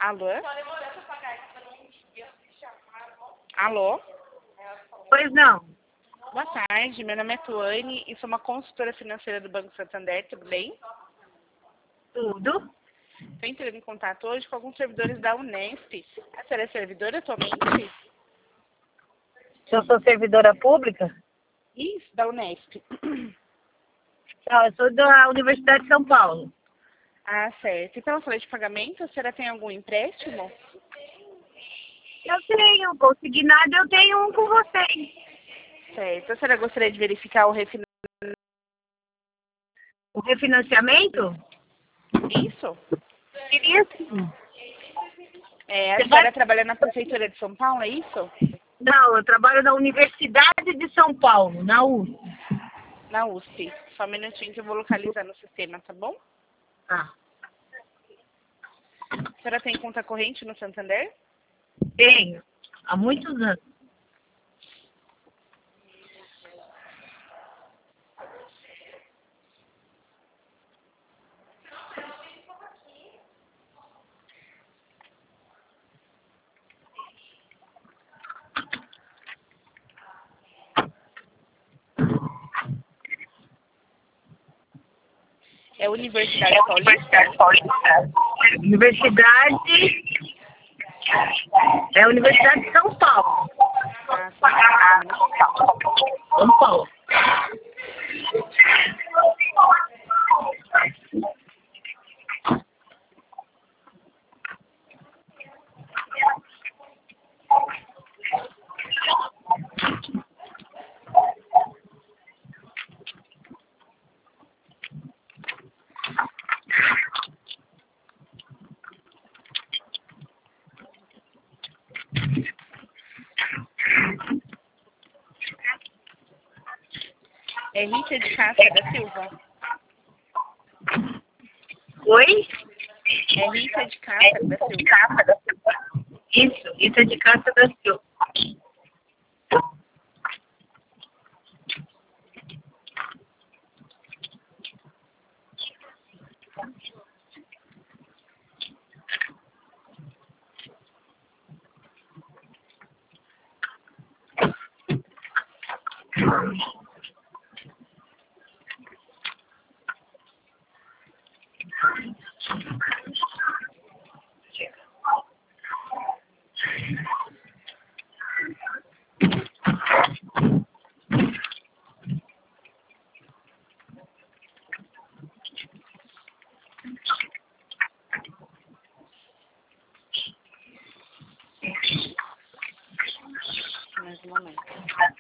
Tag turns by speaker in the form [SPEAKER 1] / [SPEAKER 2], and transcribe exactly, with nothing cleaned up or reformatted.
[SPEAKER 1] Alô? Alô?
[SPEAKER 2] Pois não.
[SPEAKER 1] Boa tarde, meu nome é Tuane e sou uma consultora financeira do Banco Santander, tudo bem?
[SPEAKER 2] Tudo.
[SPEAKER 1] Estou entrando em contato hoje com alguns servidores da Unesp. A senhora é servidora atualmente?
[SPEAKER 2] Se eu sou servidora pública?
[SPEAKER 1] Isso, da Unesp.
[SPEAKER 2] Não, eu sou da Universidade de São Paulo.
[SPEAKER 1] Ah, certo. E pela folha de pagamento, a senhora tem algum empréstimo?
[SPEAKER 2] Eu tenho, consignado, eu tenho um com vocês.
[SPEAKER 1] Certo. A senhora gostaria de verificar o refinanciamento?
[SPEAKER 2] O refinanciamento?
[SPEAKER 1] Isso?
[SPEAKER 2] Queria sim.
[SPEAKER 1] É, a
[SPEAKER 2] Você
[SPEAKER 1] senhora
[SPEAKER 2] vai-
[SPEAKER 1] trabalha na Prefeitura de São Paulo, é isso?
[SPEAKER 2] Não, eu trabalho na Universidade de São Paulo, na U S P.
[SPEAKER 1] Na U S P. Só um minutinho que eu vou localizar no sistema, tá bom?
[SPEAKER 2] Ah,
[SPEAKER 1] A senhora tem conta corrente no Santander?
[SPEAKER 2] tenho. Há muitos anos.
[SPEAKER 1] É Universidade
[SPEAKER 2] É a
[SPEAKER 1] Paulista?
[SPEAKER 2] Universidade Paulista. Universidade... É a Universidade de São Paulo.
[SPEAKER 1] Ah, São Paulo, né?
[SPEAKER 2] São Paulo.
[SPEAKER 1] É Rita de Cássia da Silva?
[SPEAKER 2] Oi?
[SPEAKER 1] É Rita de Cássia da Silva?
[SPEAKER 2] Isso, isso é de Cássia da Silva.
[SPEAKER 1] Mais um momento.